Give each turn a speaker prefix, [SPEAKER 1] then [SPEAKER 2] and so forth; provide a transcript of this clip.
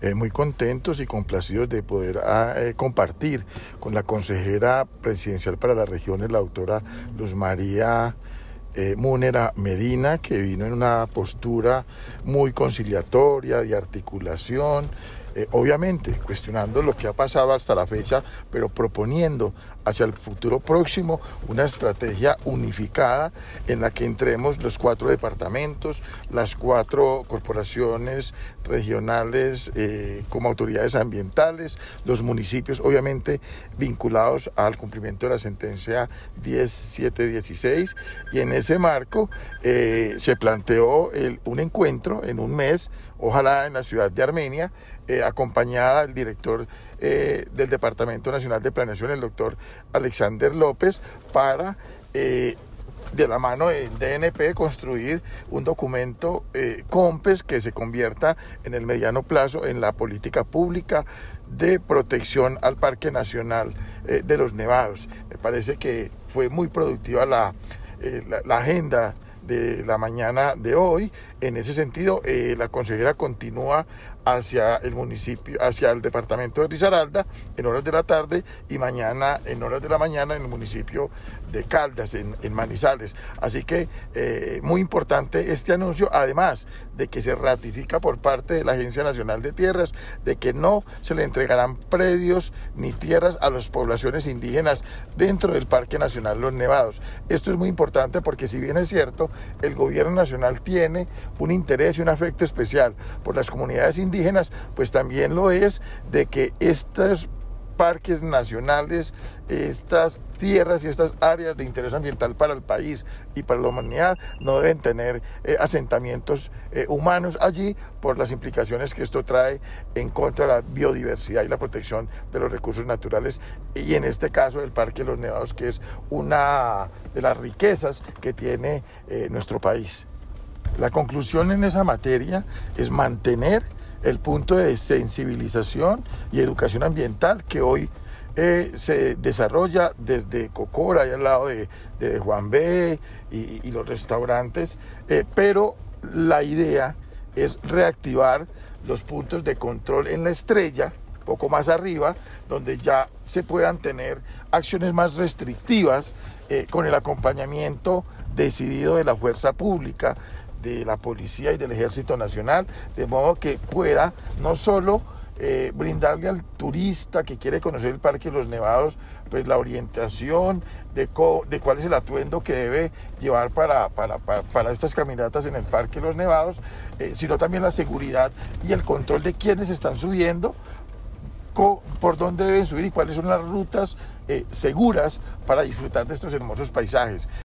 [SPEAKER 1] Muy contentos y complacidos de poder compartir con la consejera presidencial para las regiones, la doctora Luz María Múnera Medina, que vino en una postura muy conciliatoria, de articulación, obviamente cuestionando lo que ha pasado hasta la fecha, pero proponiendo hacia el futuro próximo una estrategia unificada en la que entremos los 4 departamentos, las 4 corporaciones regionales como autoridades ambientales, los municipios obviamente vinculados al cumplimiento de la sentencia 10716, y en ese marco se planteó un encuentro en un mes, ojalá en la ciudad de Armenia, acompañada del director del Departamento Nacional de Planeación, el doctor Alexander López, para de la mano del DNP construir un documento COMPES que se convierta en el mediano plazo en la política pública de protección al Parque Nacional de los Nevados. Me parece que fue muy productiva la agenda de la mañana de hoy. En ese sentido, la consejera continúa hacia el municipio, hacia el departamento de Risaralda en horas de la tarde, y mañana en horas de la mañana en el municipio de Caldas, en Manizales. Así que muy importante este anuncio, además de que se ratifica por parte de la Agencia Nacional de Tierras de que no se le entregarán predios ni tierras a las poblaciones indígenas dentro del Parque Nacional Los Nevados. Esto es muy importante porque, si bien es cierto, el gobierno nacional tiene un interés y un afecto especial por las comunidades indígenas, pues también lo es de que estos parques nacionales, estas tierras y estas áreas de interés ambiental para el país y para la humanidad no deben tener asentamientos humanos allí, por las implicaciones que esto trae en contra de la biodiversidad y la protección de los recursos naturales, y en este caso el Parque Los Nevados, que es una de las riquezas que tiene nuestro país. La conclusión en esa materia es mantener el punto de sensibilización y educación ambiental que hoy se desarrolla desde Cocora, ahí al lado de Juan B. y los restaurantes, pero la idea es reactivar los puntos de control en La Estrella, poco más arriba, donde ya se puedan tener acciones más restrictivas con el acompañamiento decidido de la fuerza pública, de la policía y del Ejército Nacional, de modo que pueda no solo brindarle al turista que quiere conocer el Parque Los Nevados, pues la orientación de cuál es el atuendo que debe llevar para estas caminatas en el Parque Los Nevados, sino también la seguridad y el control de quiénes están subiendo, por dónde deben subir y cuáles son las rutas seguras para disfrutar de estos hermosos paisajes.